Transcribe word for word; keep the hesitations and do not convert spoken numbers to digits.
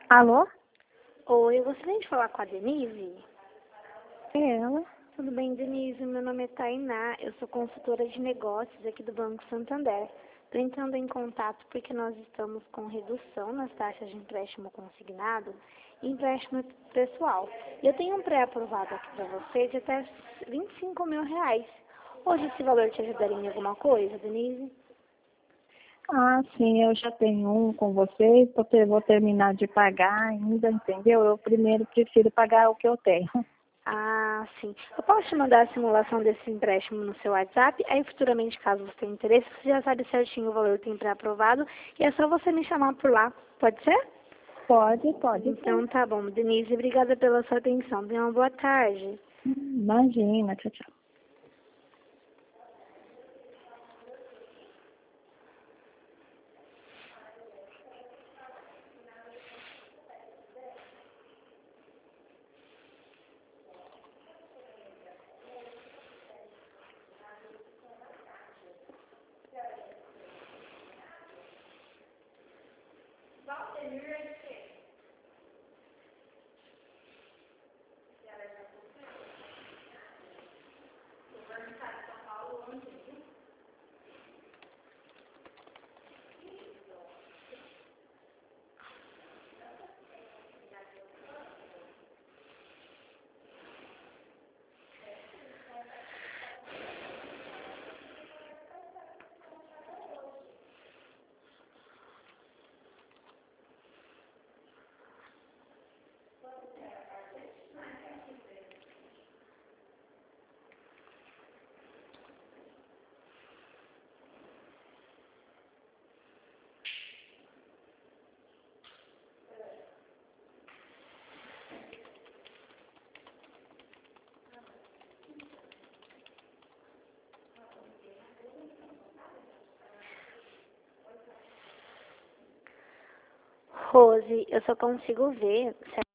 Alô? Oi, eu gostaria de falar com a Denise. É ela? Tudo bem, Denise? Meu nome é Tainá, eu sou consultora de negócios aqui do Banco Santander. Estou entrando em contato porque nós estamos com redução nas taxas de empréstimo consignado e empréstimo pessoal. E eu tenho um pré-aprovado aqui para você de até vinte e cinco mil reais. Hoje esse valor te ajudaria em alguma coisa, Denise? Ah, sim, eu já tenho um com vocês, vou, ter, vou terminar de pagar ainda, entendeu? Eu primeiro prefiro pagar o que eu tenho. Ah, sim. Eu posso te mandar a simulação desse empréstimo no seu WhatsApp, aí futuramente, caso você tenha interesse, você já sabe certinho o valor que tem pré-aprovado, e é só você me chamar por lá. Pode ser? Pode, pode Então sim. tá bom. Denise, obrigada pela sua atenção. Tenha uma boa tarde. Imagina, tchau, tchau. Rose, eu só consigo ver